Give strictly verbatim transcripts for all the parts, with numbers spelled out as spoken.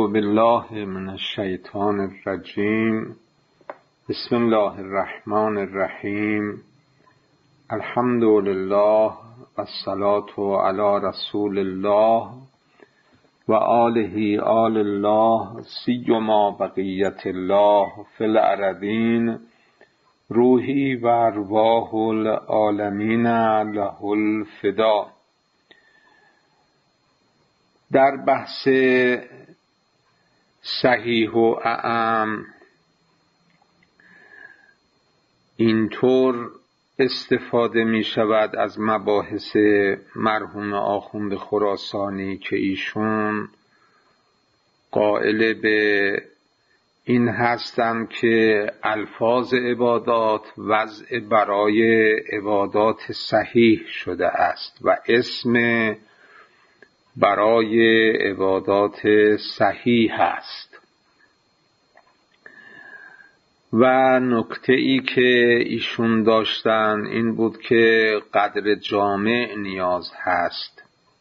اعوذ بالله من الشیطان الرجیم. بسم الله الرحمن الرحیم. الحمد لله والصلاة علی رسول الله و آله آل الله سیما بقیت الله فی الارضین روحی و ارواح العالمین له الفدا. در بحث صحیح و اعم اینطور استفاده می شود از مباحث مرحوم آخوند خراسانی که ایشون قائل به این هستند که الفاظ عبادات وضع برای عبادات صحیح شده است و اسم برای عبادات صحیح است. و نکته ای که ایشون داشتن این بود که قدر جامع نیاز هست،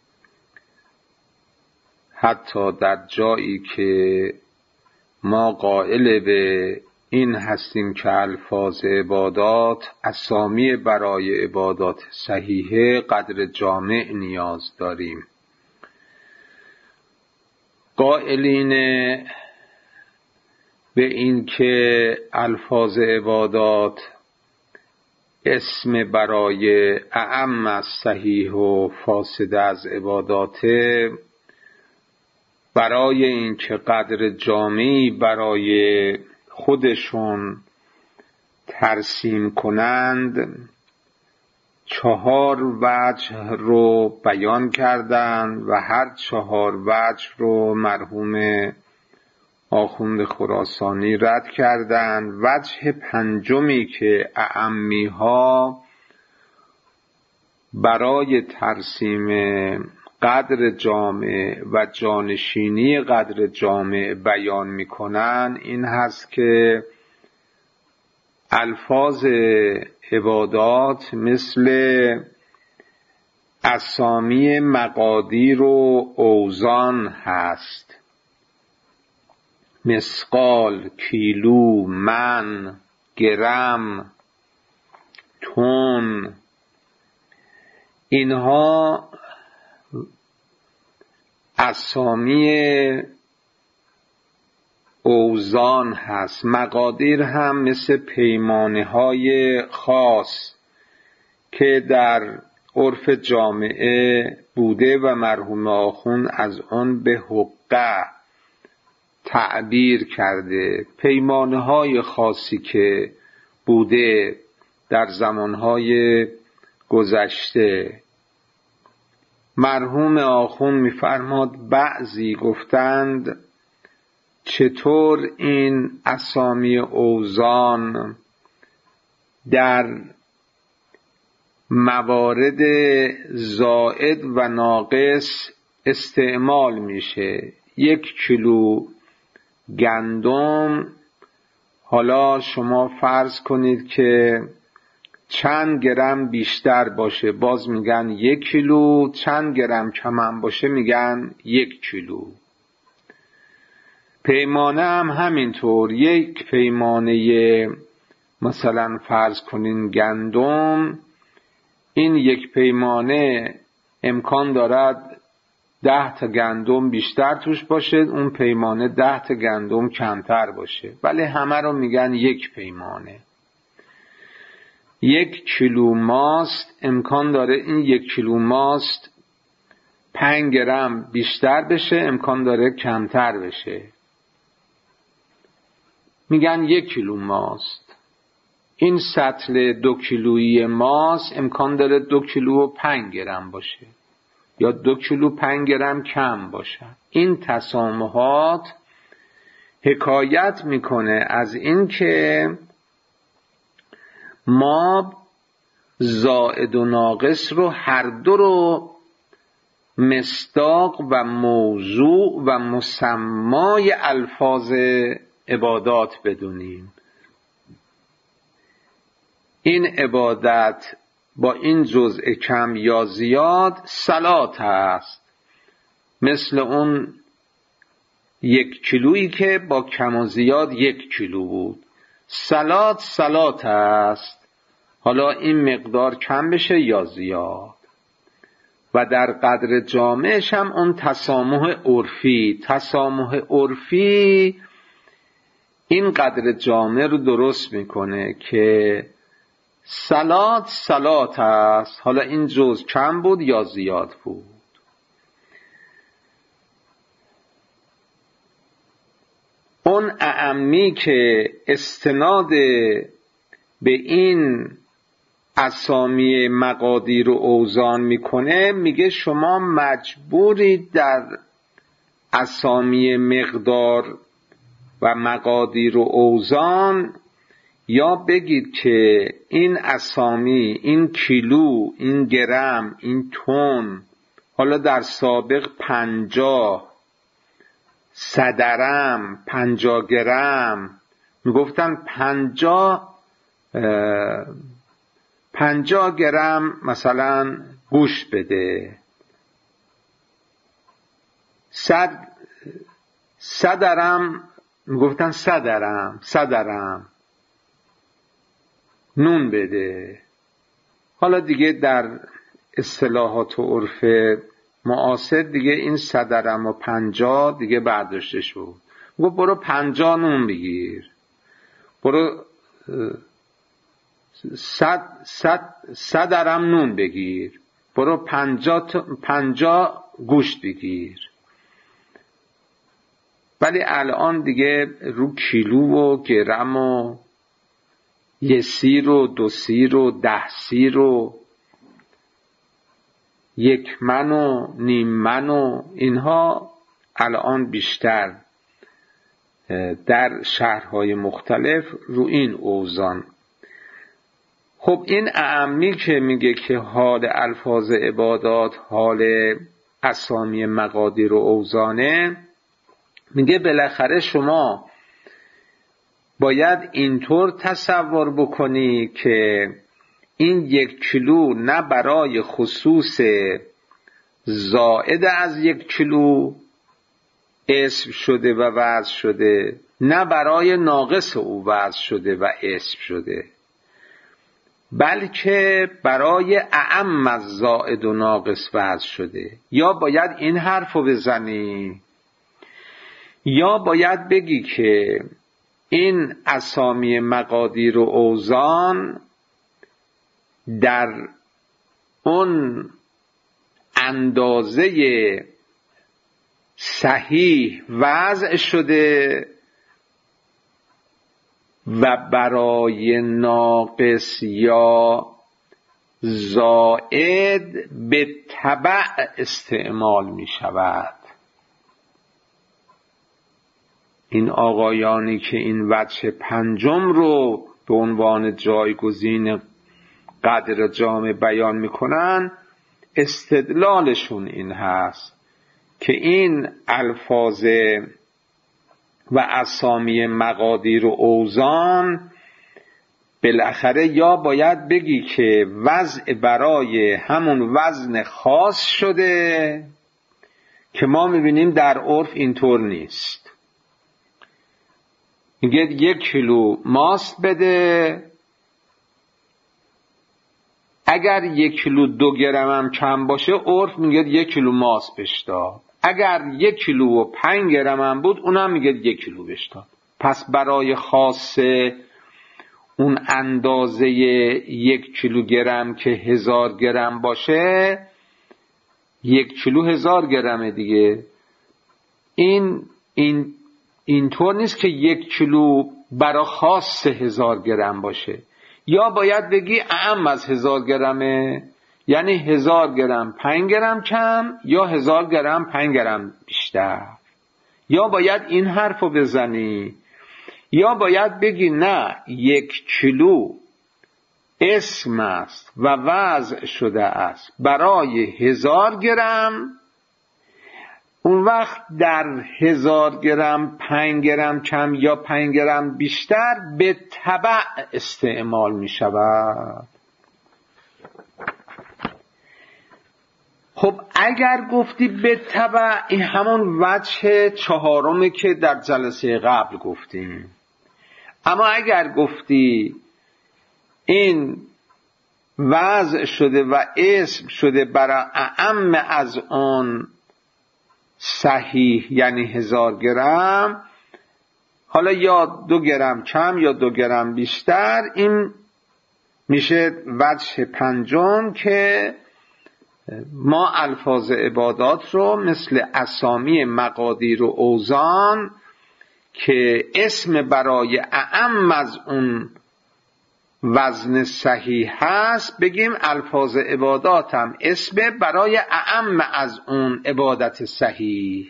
حتی در جایی که ما قائل به این هستیم که الفاظ عبادات اسامی برای عبادات صحیحه، قدر جامع نیاز داریم. قائلین به این که الفاظ عبادات اسم برای اعم از صحیح و فاسد از عبادات، برای این که قدر جامعی برای خودشون ترسیم کنند چهار وجه رو بیان کردند و هر چهار وجه رو مرحوم آخوند خراسانی رد کردند. وجه پنجمی که اعمی ها برای ترسیم قدر جامع و جانشینی قدر جامع بیان میکنن این هست که الفاظ عبادات مثل اسامی مقادیر و اوزان هست، مثقال، کیلو، من، گرم، تن. اینها اسامی اوزان هست. مقادیر هم مثل پیمانه های خاص که در عرف جامعه بوده و مرحوم آخوند از آن به حقه تعبیر کرده. پیمانه های خاصی که بوده در زمانهای گذشته. مرحوم آخوند می‌فرماد بعضی گفتند چطور این اسامی اوزان در موارد زائد و ناقص استعمال میشه. یک کیلو گندم، حالا شما فرض کنید که چند گرم بیشتر باشه باز میگن یک کیلو، چند گرم کم باشه میگن یک کیلو. پیمانه هم همینطور. یک پیمانه مثلا فرض کنین گندم، این یک پیمانه امکان دارد ده تا گندم بیشتر توش باشه، اون پیمانه ده تا گندم کمتر باشه، ولی همه رو میگن یک پیمانه. یک کیلو ماست امکان داره این یک کیلو ماست پنج گرم بیشتر بشه، امکان داره کمتر بشه، میگن یک کیلو ماست. این سطل دو کیلویی ماست امکان داره دو کیلو و پنج گرم باشه یا دو کیلو پنج گرم کم باشه. این تسامحات حکایت میکنه از این که ما زائد و ناقص رو هر دو رو مصداق و موضوع و مسمای الفاظ عبادات بدونیم. این عبادت با این جزء کم یا زیاد صلات هست، مثل اون یک کیلویی که با کم و زیاد یک کیلو بود. سلات سلات است، حالا این مقدار کم بشه یا زیاد. و در قدر جامعش هم اون تسامح عرفی، تسامح عرفی این قدر جامع رو درست میکنه که سلات سلات است، حالا این جز کم بود یا زیاد بود. اون اعمی که استناد به این اسامی مقادیر و اوزان میکنه، میگه شما مجبورید در اسامی مقدار و مقادیر و اوزان یا بگید که این اسامی، این کیلو، این گرم، این تن، حالا در سابق پنجاه، صدرم، پنجاه گرم، میگفتن پنجاه پنجاه گرم مثلا گوشت بده، صد صدرم میگفتن صدرم صدرم نون بده. حالا دیگه در اصطلاحات و عرف معاصر دیگه این صدرم و پنجاه دیگه برداشته شد، گفت برو پنجاه نون بگیر، برو صد صد صدرم نون بگیر، برو پنجاه پنجاه گوشت بگیر. ولی الان دیگه رو کیلو و گرم و یه سیر و دو سیر و ده سیر و یک من و نیم من و اینها الان بیشتر در شهرهای مختلف رو این اوزان. خب این اعمی که میگه که حال الفاظ عبادات حال اسامی مقادیر و اوزانه، میگه بالاخره شما باید اینطور تصور بکنی که این یک کیلو نه برای خصوص زائد از یک کیلو اسم شده و وضع شده، نه برای ناقص او وضع شده و اسم شده، بلکه برای اعم از زائد و ناقص وضع شده. یا باید این حرفو بزنی یا باید بگی که این اسامی مقادیر و اوزان در اون اندازه صحیح وضع شده و برای ناقص یا زائد به تبع استعمال می شود. این آقایانی که این وجه پنجم رو به عنوان جایگزین قدر جامع بیان میکنن، استدلالشون این هست که این الفاظ و اسامی مقادیر و اوزان بالاخره یا باید بگی که وضع برای همون وزن خاص شده که ما میبینیم در عرف اینطور نیست. میگه یک کیلو ماست بده، اگر یک کیلو دو گرم هم کم باشه عرف میگه یک کیلو ماست بهش داد، اگر یک کیلو و پنج گرم هم بود اونم میگه یک کیلو بهش داد. پس برای خاصه اون اندازه یک کیلوگرم که هزار گرم باشه، یک کیلو هزار گرمه دیگه. این این اینطور نیست که یک کیلو برای خاص هزار گرم باشه. یا باید بگی اعم از هزار گرمه، یعنی هزار گرم پنج گرم کم یا هزار گرم پنج گرم بیشتر. یا باید این حرفو بزنی یا باید بگی نه، یک کیلو اسم است و وضع شده است برای هزار گرم، اون وقت در هزار گرم پنج گرم کم یا پنج گرم بیشتر به تبع استعمال می شود. خب اگر گفتی به تبع، این همون وجه چهارمی که در جلسه قبل گفتیم. اما اگر گفتی این وضع شده و اسم شده برای اعم از اون صحیح، یعنی هزار گرم، حالا یا دو گرم کم یا دو گرم بیشتر، این میشه وجه پنجم که ما الفاظ عبادات رو مثل اسامی مقادیر و اوزان که اسم برای اعم از اون وزن صحیح هست بگیم الفاظ عبادات هم اسم برای اعم از اون عبادت صحیح،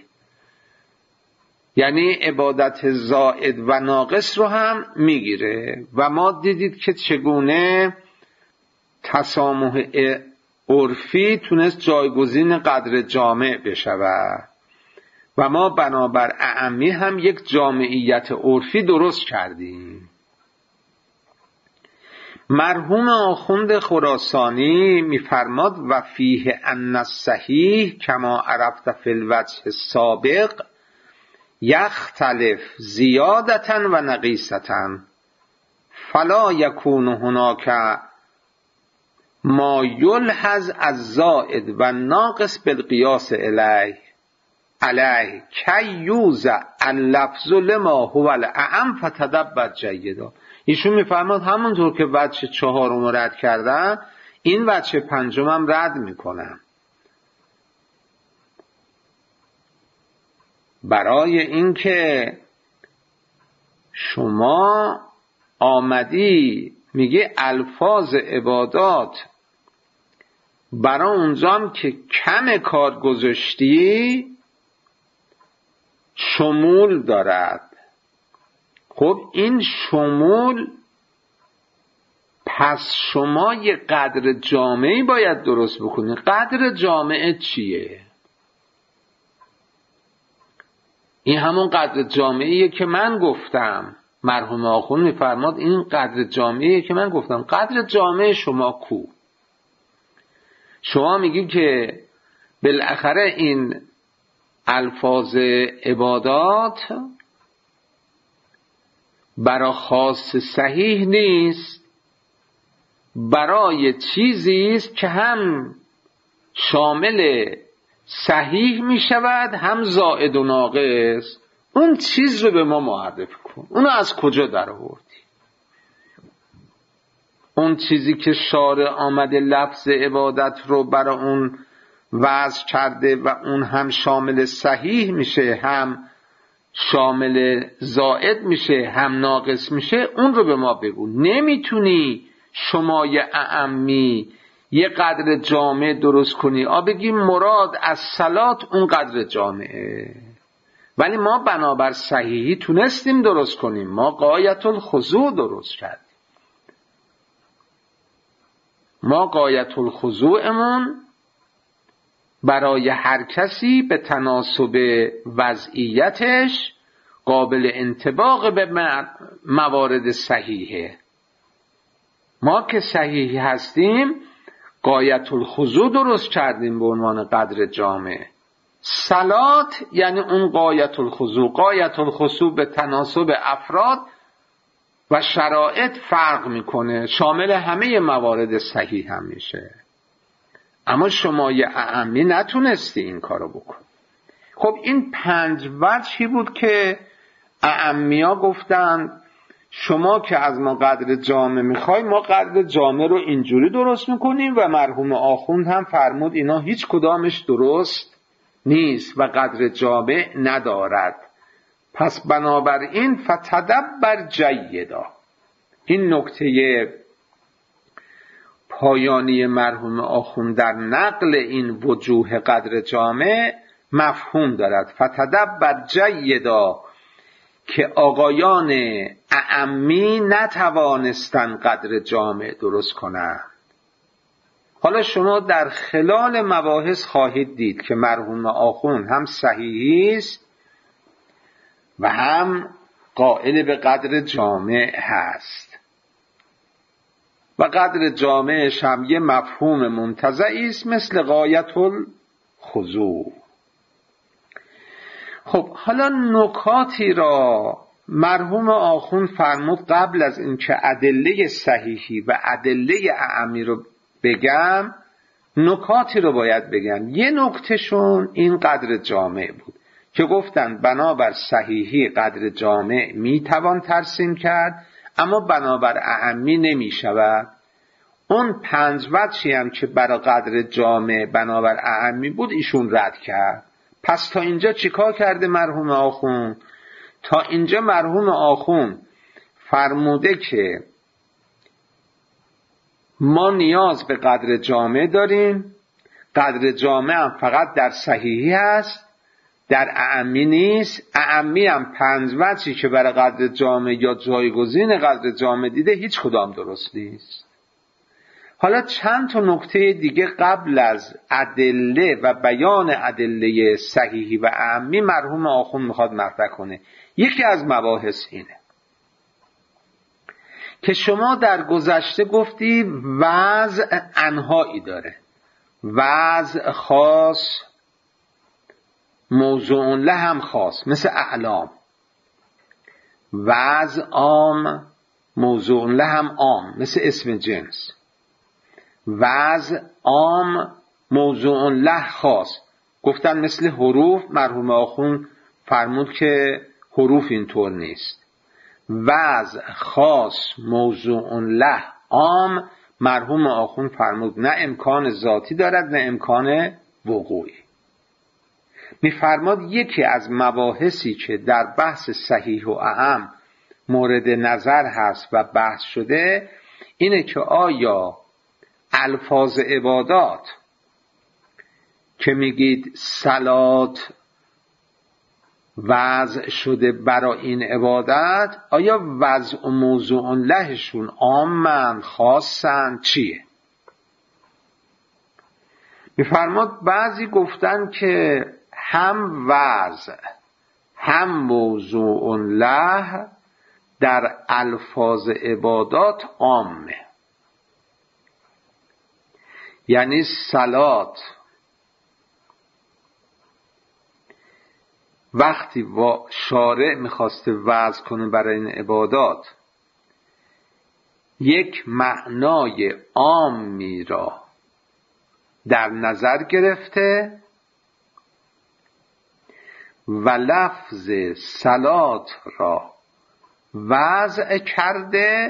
یعنی عبادت زائد و ناقص رو هم میگیره. و ما دیدید که چگونه تسامح عرفی تونست جایگزین قدر جامع بشود و ما بنابر اعمی هم یک جامعیت عرفی درست کردیم. مرحوم آخوند خراسانی میفرماد و فیه ان الصحیح کما عرفت فی الوجه السابق یختلف زیادتا و نقیصتا فلا یکون هناک ما یلحظ از زائد و ناقص بالقیاس علیه علیه کی یوزع اللفظ لما هو الاعم فتدبر جیدا. ایشون میفرماد همونطور که وجه چهارم رد کردن، این وجه پنجم هم رد میکنم. برای اینکه شما آمدی میگی الفاظ عبادات برای اونجام که کم کار گذاشتی شمول دارد. خب این شمول، پس شما یه قدر جامعی باید درست بکنی. قدر جامعه چیه؟ این همون قدر جامعیه که من گفتم. مرحوم آخوند میفرماد این قدر جامعیه که من گفتم. قدر جامعه شما کو؟ شما میگی که بالاخره این الفاظ عبادات برای خاص صحیح نیست، برای چیزی است که هم شامل صحیح می شود هم زائد و ناقص. اون چیز رو به ما معرفی کن. اونو از کجا در آوردی؟ اون چیزی که شارع آمده لفظ عبادت رو برای اون وضع کرده و اون هم شامل صحیح میشه هم شامل زائد میشه هم ناقص میشه، اون رو به ما بگو. نمیتونی شما یه اعمی یه قدر جامع درست کنی آ بگی مراد از صلات اون قدر جامعه، ولی ما بنابر صحیحی تونستیم درست کنیم. ما غایت الخضوع درست کردیم. ما غایت الخضوعمون برای هر کسی به تناسب وضعیتش قابل انطباق به موارد صحیحه. ما که صحیحی هستیم غایت الخضوع درست کردیم به عنوان قدر جامع. صلات یعنی اون غایت الخضوع. غایت الخضوع به تناسب افراد و شرایط فرق میکنه، شامل همه موارد صحیح هم میشه. اما شما یه اعمی نتونستی این کارو بکن. خب این پنج وجهی بود که اعمیا گفتن شما که از ما قدر جامع میخوای، ما قدر جامع رو اینجوری درست میکنیم و مرحوم آخوند هم فرمود اینا هیچ کدامش درست نیست و قدر جامع ندارد. پس بنابراین فتدبر جیدا. این نکته پایانی مرحوم آخوند در نقل این وجوه قدر جامع مفهوم دارد. فتدبر جیدا که آقایان اعمی نتوانستن قدر جامع درست کنند. حالا شما در خلال مباحث خواهید دید که مرحوم آخوند هم صحیحی است و هم قائل به قدر جامع هست. و قدر جامعش هم یه مفهوم منتزعی است مثل غایت الخضوع. خب حالا نکاتی را مرحوم آخوند فرمود قبل از اینکه ادله صحیحی و ادله اعمی رو بگم، نکاتی رو باید بگم. یه نکتهشون این قدر جامع بود که گفتن بنابر صحیحی قدر جامع میتوان ترسیم کرد اما بنابر اعمی نمی شود. اون پنج وجهی هم که برای قدر جامع بنابر اعمی بود ایشون رد کرد. پس تا اینجا چیکار کرده مرحوم آخوند؟ تا اینجا مرحوم آخوند فرموده که ما نیاز به قدر جامع داریم، قدر جامع هم فقط در صحیحی هست، در اعمی نیست. اعمی هم پنج وجهی که برای قدر جامع یا جایگزین قدر جامع دیده هیچ کدام درست نیست. حالا چند تا نکته دیگه قبل از ادله و بیان ادله صحیحی و اعمی مرحوم آخوند میخواد مطرح کنه. یکی از مباحث اینه که شما در گذشته گفتی وضع انواعی داره، وضع خاص، موضوع له هم خاص مثل اعلام، وضع عام، موضوع له هم عام مثل اسم جنس، وضع عام موضوع له خاص گفتن مثل حروف. مرحوم آخوند فرمود که حروف اینطور نیست. وضع خاص موضوع له عام مرحوم آخوند فرمود نه امکان ذاتی دارد نه امکان وقوعی. میفرماد یکی از مباحثی که در بحث صحیح و اعم مورد نظر هست و بحث شده اینه که آیا الفاظ عبادات که میگید صلات وضع شده برای این عبادت، آیا وضع و موضوع لهشون عامن خاصن چیه؟ میفرماد بعضی گفتن که هم وضع هم موضوع له در الفاظ عبادات عامه. یعنی صلات وقتی شارع میخواسته وضع کنه برای این عبادات یک معنای عامی را در نظر گرفته و لفظ صلات را وضع کرده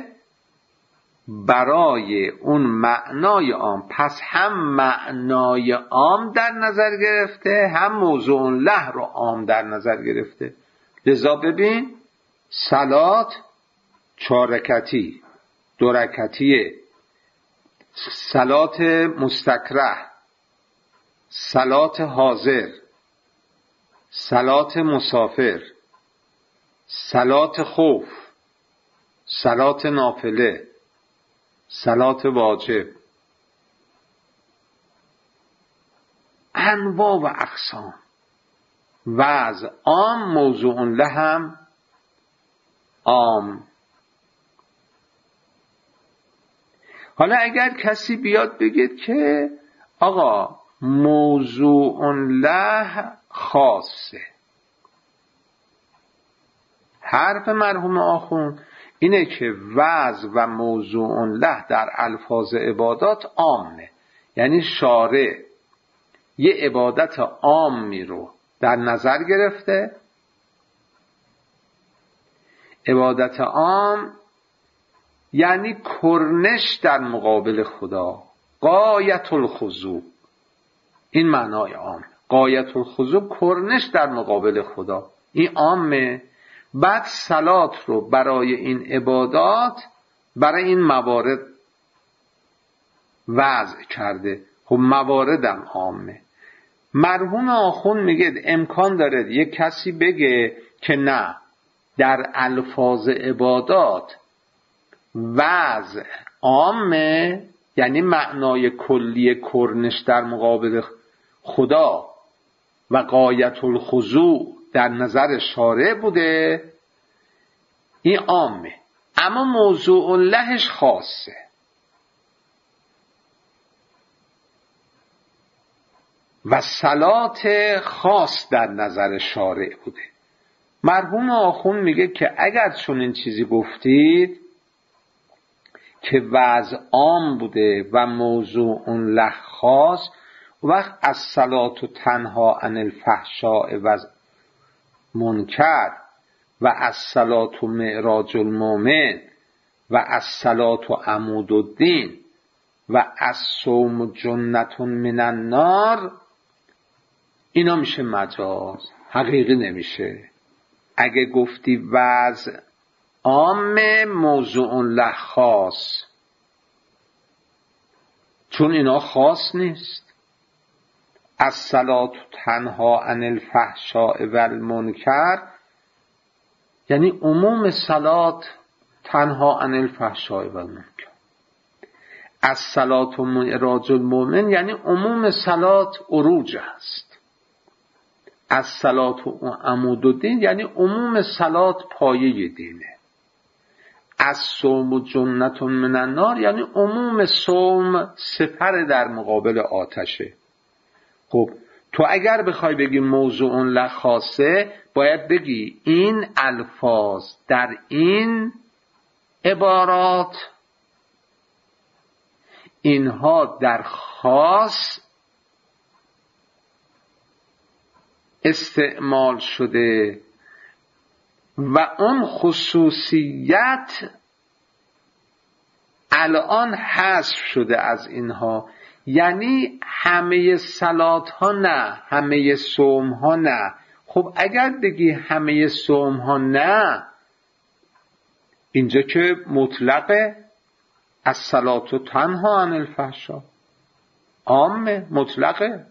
برای اون معنای عام. پس هم معنای عام در نظر گرفته هم موضوع له رو عام در نظر گرفته. لذا ببین صلات چهار رکعتی، دو رکعتیه، صلات مستکره، صلات حاضر، صلات مسافر، صلات خوف، صلات نافله، صلات واجب، انواع و اقسام. وضع عام موضوع له هم عام. حالا اگر کسی بیاد بگید که آقا موضوع له خاصه، حرف مرحوم آخوند اینه که وضع و موضوع له در الفاظ عبادات عامه. یعنی شارع یه عبادت عامی رو در نظر گرفته. عبادت عام یعنی کرنش در مقابل خدا، غایت الخضوع. این معنای عام، غایت الخضوع، کرنش در مقابل خدا، این عامه. بعد صلات رو برای این عبادات برای این موارد وضع کرده. خب مواردم عامه. مرحوم آخوند میگه امکان داره یک کسی بگه که نه، در الفاظ عبادات وضع عامه، یعنی معنای کلی کرنش در مقابل خدا و غایت الخضوع در نظر شارع بوده، این عامه، اما موضوع لهش خاصه. و صلات خاص در نظر شارع بوده. مرحوم آخوند میگه که اگر چون این چیزی گفتید که وضع عام بوده و موضوع له خاص، وقت از صلات تنها عن الفحشاء و منکر و از صلات معراج المؤمن و از صلات عمود الدین و از صوم جنة من النار، اینا میشه مجاز، حقیقی نمیشه. اگه گفتی وضع عام موضوع له خاص، چون اینا خاص نیست. از صلات تنها عن الفحشاء و المنکر یعنی عموم صلات تنها عن الفحشاء و المنکر. از صلات معراج المؤمن یعنی عموم صلات عروج است. از صلات عمود الدین یعنی عموم صلات پایه دینه. از صوم جنة من النار یعنی عموم صوم سپر در مقابل آتشه. خب تو اگر بخوای بگی موضوع له خاصه، باید بگی این الفاظ در این عبارات اینها در خاص استعمال شده و اون خصوصیت الان حذف شده از اینها. یعنی همه صلات ها نه، همه صوم ها نه. خب اگر بگی همه صوم ها نه، اینجا که مطلقه، از صلات و تنها عن الفحشاء عامه، مطلقه.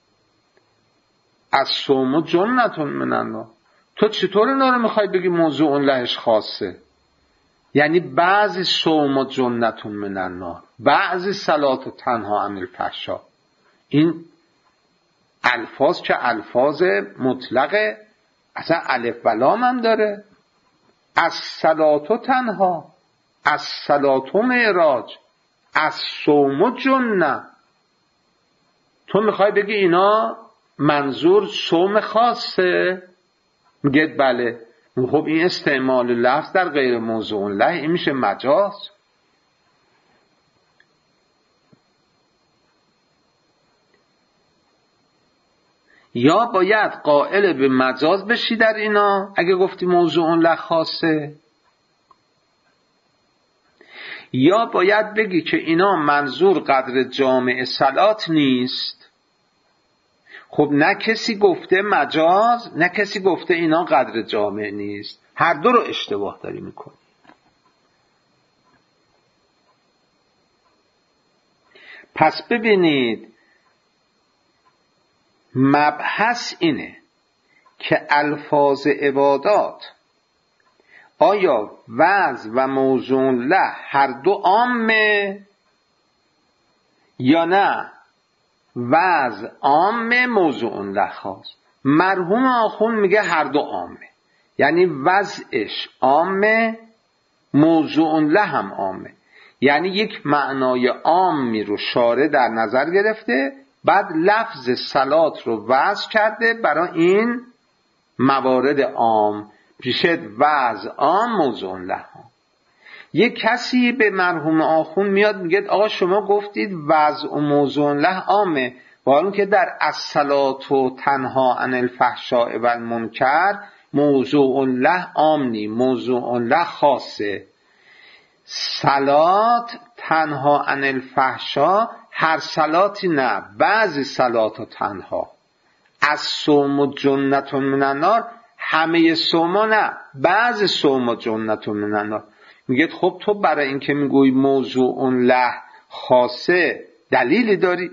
از صوم و جنة من النار، تو چطور اینا رو میخوای بگی موضوع لهش خاصه؟ یعنی بعضی صوم و جنة من النار، بعضی صلات و تنها عن الفحشاء. این الفاظ که الفاظ مطلقه، اصلا الف و لام هم داره. از صلات و تنها، از صلات و معراج، از صوم و جنة. تو میخوای بگی اینا منظور صوم خاصه؟ میگه بله. خب این استعمال لفظ در غیر موضوع له، این میشه مجاز. یا باید قائل به مجاز بشی در اینا اگه گفتی موضوع له خاصه، یا باید بگی که اینا منظور قدر جامع صلات نیست. خب نه کسی گفته مجاز، نه کسی گفته اینا قدر جامع نیست. هر دو رو اشتباه داری میکنی. پس ببینید مبحث اینه که الفاظ عبادات آیا وضع و موضوع له هر دو عامه یا نه وضع عامه موضوع له خاص. مرحوم آخوند میگه هر دو عامه، یعنی وضعش عامه، موضوع له هم عامه. یعنی یک معنای عامی رو شارع در نظر گرفته، بعد لفظ صلات رو وضع کرده برای این موارد عام. پیشت وضع عام، موضوع له هم. یک کسی به مرحوم آخوند میاد میگه آقا شما گفتید وضع و موضوع له عامه، با اون که در الصلات و تنها عن الفحشاء و المنکر موضوع له عام نی، موضوع له خاصه. صلات تنها عن الفحشاء هر صلاتی نه، بعضی صلات و تنها. از صوم و جنة من النار همه صوم نه، بعضی صوم و جنة من النار. میگه خب تو برای اینکه میگوی موضوع له خاصه دلیلی داری؟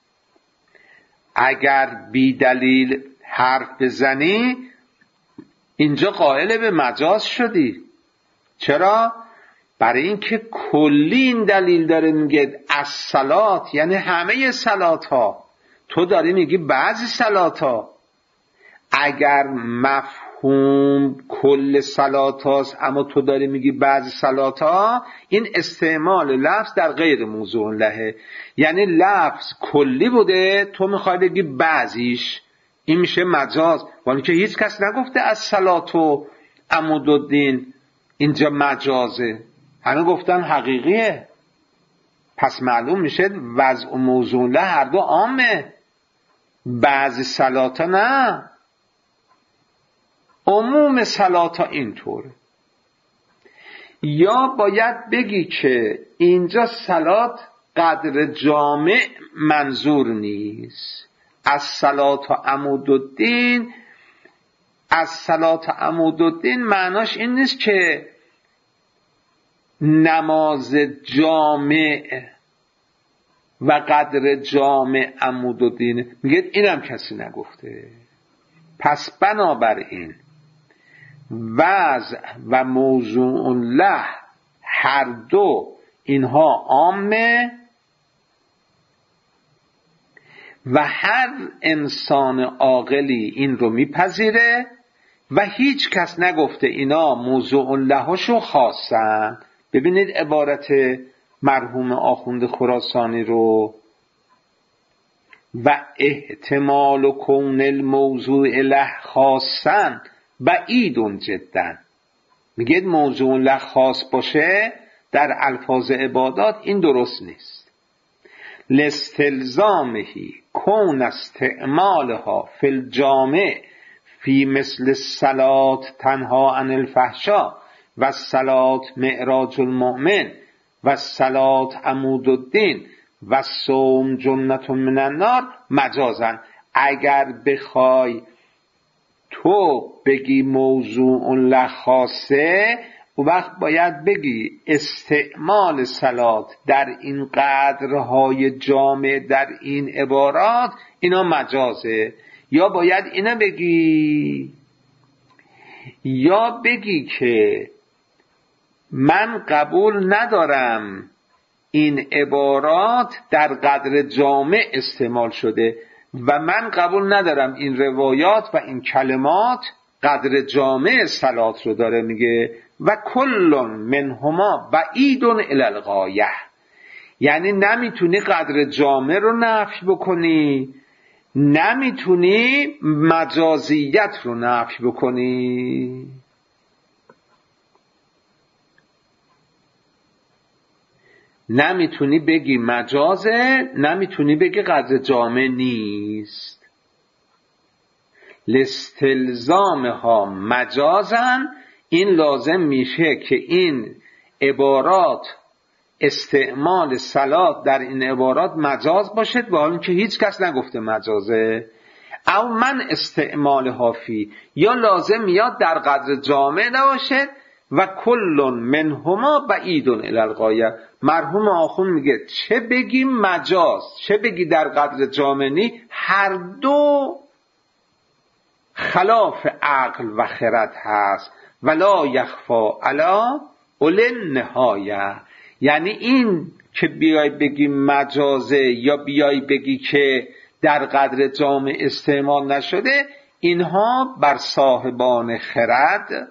اگر بی دلیل حرف بزنی اینجا قائل به مجاز شدی. چرا؟ برای اینکه کلی این دلیل داره، میگه از صلات یعنی همه صلات ها، تو داری میگی بعضی صلات ها. اگر مفهوم مفهوم کل صلات هاست اما تو داری میگی بعضی صلات ها، این استعمال لفظ در غیر موضوع لهه. یعنی لفظ کلی بوده، تو میخوای بگی بعضیش، این میشه مجاز، ولی که هیچ کس نگفته از صلات و عمودالدین اینجا مجازه، همه گفتن حقیقیه. پس معلوم میشه وضع و موضوع له هر دو عامه، بعضی صلات ها نه، عموم صلات ها اینطوره. یا باید بگی که اینجا صلات قدر جامع منظور نیست. از صلات و عمودالدین، از صلات و عمودالدین معناش این نیست که نماز جامع و قدر جامع عمودالدین، میگه اینم کسی نگفته. پس بنابراین وضع و موضوع له هر دو اینها عامه و هر انسان عاقلی این رو میپذیره و هیچ کس نگفته اینا موضوع لهاشو خاصن. ببینید عبارت مرحوم آخوند خراسانی رو، و احتمال کون الموضوع له خاصن بعید جدا. میگه موضوع له خاص باشه در الفاظ عبادات، این درست نیست. لاستلزامهی کون استعمالها فی الجامع فی مثل الصلات تنها عن الفحشاء و الصلات معراج المؤمن و الصلات عمود الدین و الصوم جنة من النار مجازن. اگر بخوای تو بگی موضوع له خاصه، و وقت باید بگی استعمال صلات در این قدرهای جامع در این عبارات اینا مجازه. یا باید اینا بگی، یا بگی که من قبول ندارم این عبارات در قدر جامع استعمال شده و من قبول ندارم این روایات و این کلمات قدر جامع صلات رو داره. میگه و کل منهما بعید الی الغایه، یعنی نمیتونی قدر جامع رو نفی بکنی، نمیتونی مجازیت رو نفی بکنی. نمیتونی بگی مجازه، نمیتونی بگی قدر جامع نیست. لاستلزامها مجازن، این لازم میشه که این عبارات استعمال صلات در این عبارات مجاز باشد، با حالی که هیچ کس نگفته مجازه. او من استعمال حافی، یا لازم میاد در قدر جامع نباشد و کل منهما بعید الی الغایه. مرحوم آخوند میگه چه بگی مجاز چه بگی در قدر جامع نی، هر دو خلاف عقل و خرد هست. ولا یخفی علی اولی النهایه، یعنی این که بیای بگی مجازه یا بیای بگی که در قدر جامع استعمال نشده، اینها بر صاحبان خرد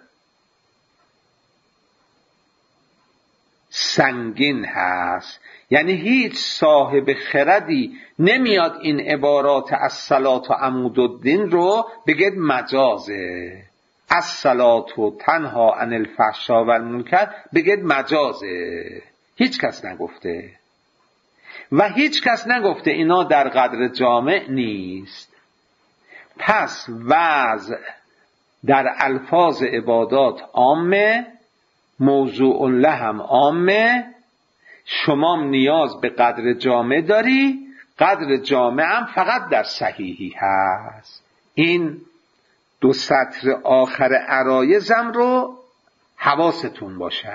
سنگین هست. یعنی هیچ صاحب خردی نمیاد این عبارات از صلات و عمودالدین رو بگید مجازه، از صلات و تنها عن الفحشاء و المنکر بگید مجازه. هیچ کس نگفته و هیچ کس نگفته اینا در قدر جامع نیست. پس وضع در الفاظ عبادات عامه، موضوع له هم عامه. شما نیاز به قدر جامع داری، قدر جامع هم فقط در صحیحی هست. این دو سطر آخر عرایزم رو حواستون باشه.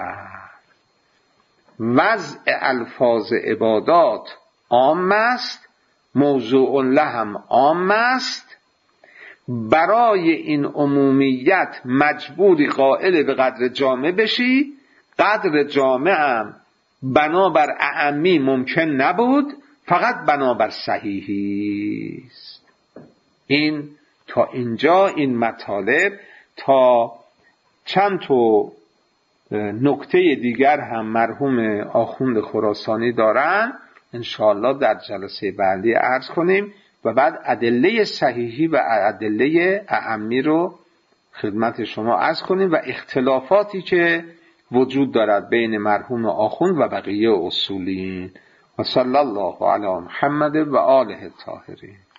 وضع الفاظ عبادات عام است، موضوع له هم عام است. برای این عمومیت مجبوری قائل به قدر جامع بشی. قدر جامع هم بنابر اعمی ممکن نبود، فقط بنابر صحیحی است. این تا اینجا این مطالب تا چند تا نکته دیگر هم مرحوم آخوند خراسانی دارن انشاءالله در جلسه بعدی عرض کنیم و بعد ادله صحیحی و ادله اعمی رو خدمت شما عرض کنیم و اختلافاتی که وجود دارد بین مرحوم آخوند و بقیه اصولیین. و صلی الله علی محمد و آله الطاهرین.